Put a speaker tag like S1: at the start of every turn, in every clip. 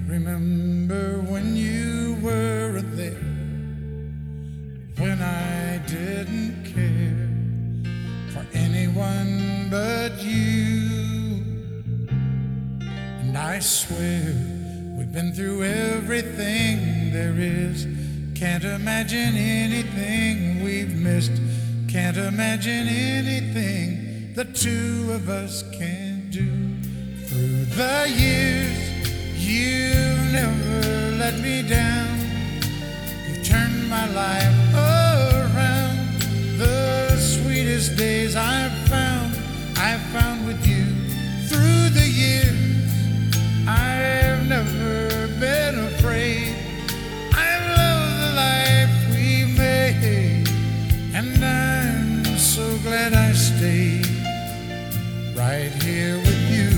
S1: remember when you weren't there, when I didn't care for anyone but you. And I swear we've been through everything there is. Can't imagine anything we've missed. Can't imagine anything the two of us can do. Through the years, you've never let me down. You've turned my life around. The sweetest days I've found with you. Through the years, I've never been afraid. I've loved the life we made, and I'm so glad I stayed right here with you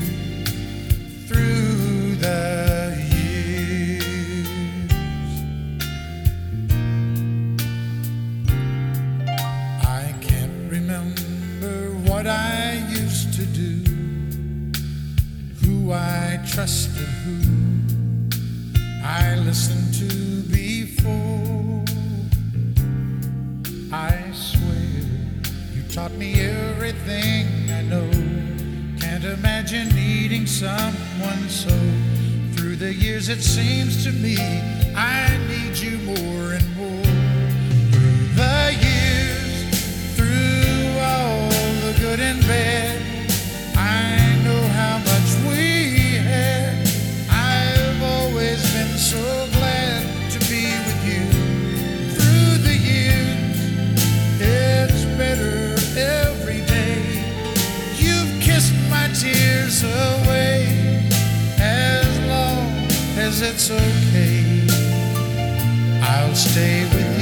S1: through the years. I can't remember what I used to do, who I trusted, who I listened to before. I swear you taught me everything I know. Can't imagine needing someone so. Through the years it seems to me I need you more and more. Through the years, through all the good and bad, I know how much we had. I've always been so glad to be with you. Through the years, it's better every day. You've kissed my tears away. As long as it's okay, I'll stay with you.